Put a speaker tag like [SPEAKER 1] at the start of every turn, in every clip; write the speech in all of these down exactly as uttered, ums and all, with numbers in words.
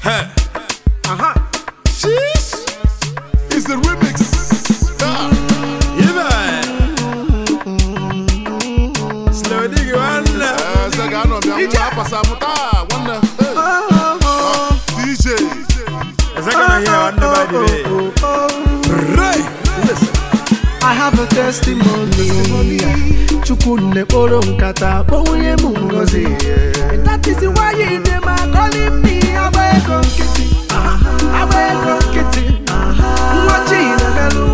[SPEAKER 1] Hey.
[SPEAKER 2] Uh-huh. Sheesh. It's the remix. Yeah.
[SPEAKER 1] Yeah. Slow dig one.
[SPEAKER 2] Eh, Zagano, mi amuna pasamuta one. D J.
[SPEAKER 1] Zagano here one by the way.
[SPEAKER 2] Right.
[SPEAKER 3] Listen. I have a testimony. Chukune poro nkata bonye mungozi. And that is why you dem calling me Abego Kitty. Abego Kitty. Watching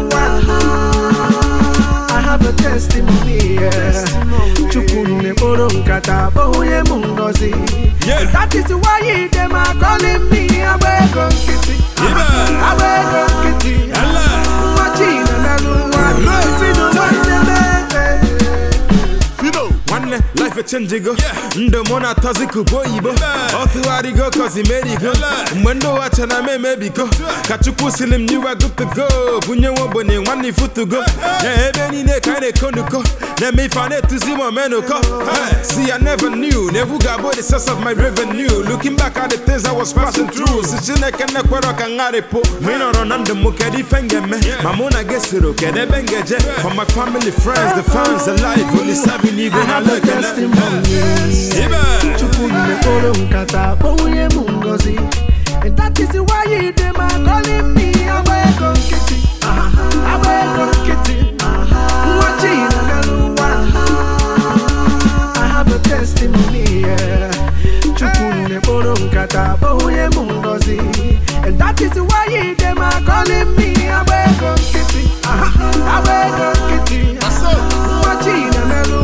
[SPEAKER 3] I have a testimony. Chukune poro nkata bonye mungozi. And that is why you dem calling me Abego Kitty. Abego Kitty. Watching
[SPEAKER 1] life a change go. The mona taziku boyibo. Authority go cause he made it go. Mwendo wacha na me maybe go. Kachuku silim you are good to go. Bunye wabone one foot to go. Yeah, ebeni ne kane konuko. Ne me fane to see my menoko. See I never knew. Never got body source of my revenue. Looking back at the things I was passing through. Sichine kene kwero kangare po. Mino ronando mukedi fenge me. Mamona gesiro kede bengeje. For my family, friends, the fans, the life. Only seven even I look at
[SPEAKER 3] Chukune poro nkata bonye mungozi. And that is why you dem calling me Abego Kitty. Abego Kitty. Watching I have a testimony. Chukune poro nkata bonye mungozi. And that is why you dem calling me Abego Kitty. Abego Kitty. Watching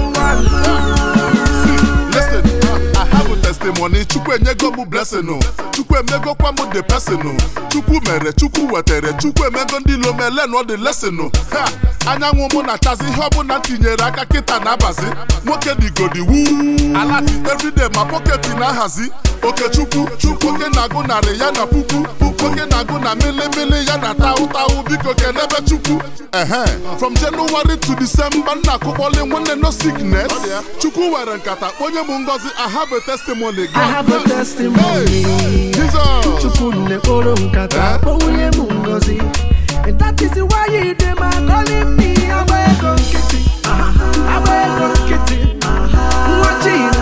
[SPEAKER 2] Listen, uh, I have a testimony. Chukwu enyego mu blessing no. Chukwu emego kwa mu the person no. Chukwu mere, Chukwu wetere, Chukwu emego ndi lo mele no the lesson no. Ha, anyanwụ mụ na chazi ihe ọbụ na tinyere aka kita na abazi. Nwoke digodi wuu. Alati everyday ma pocket na hazi. Oke Chukwu, Chukwu oke na-agụ narị ya na puku. Puku oke na-agụ na mili mili ya na tau tau biko kenebe Chukwu. Ehe, from January to December na akụkpọli nwanne no sickness. Chukwu were nkata onye mụ ngozi. I have a testimony.
[SPEAKER 3] I have a testimony.
[SPEAKER 2] Hey, Jesus.
[SPEAKER 3] Chukune poro nkata bonye mungozi. And that is why you dem calling me Abego Kitty. Abego Kitty. Watching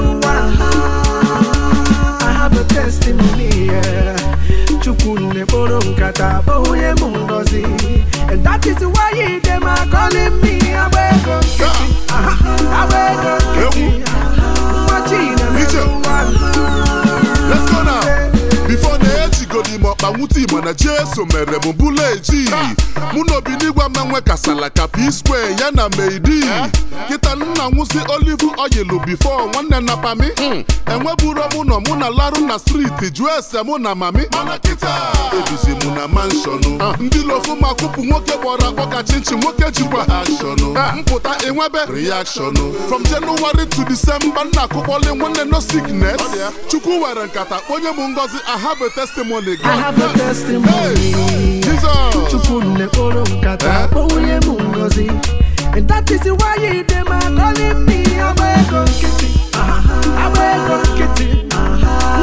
[SPEAKER 3] I have a testimony. Chukune poro nkata bonye mungozi. And that is why you dem calling me Abego Kitty. Abego Kitty.
[SPEAKER 2] Let's go now. Before the age go di mo banguti mo na Jesu mere mo buleji. Muno binigwa manwe kasala ka P-Square ya na Meidi. Kita nna nwusi olive oil before nwanne na pami. Enwe buro mu no mu na laru na street ju ese mu na mami. Mana kita ebizi mu na mansion. Ndi lofu makupu nwoke bora oka chinchi nwoke jikwa action. Mputa enwebe reaction. From January to December na akụkpọli nwanne no sickness. Chukwu were nkata onye mụ ngozi. I have a testimony.
[SPEAKER 3] I have a testimony.
[SPEAKER 2] Hey, Jesus.
[SPEAKER 3] Chukune poro nkata bonye mungozi. And that is why you dem calling me Abego Kitty. Abego Kitty.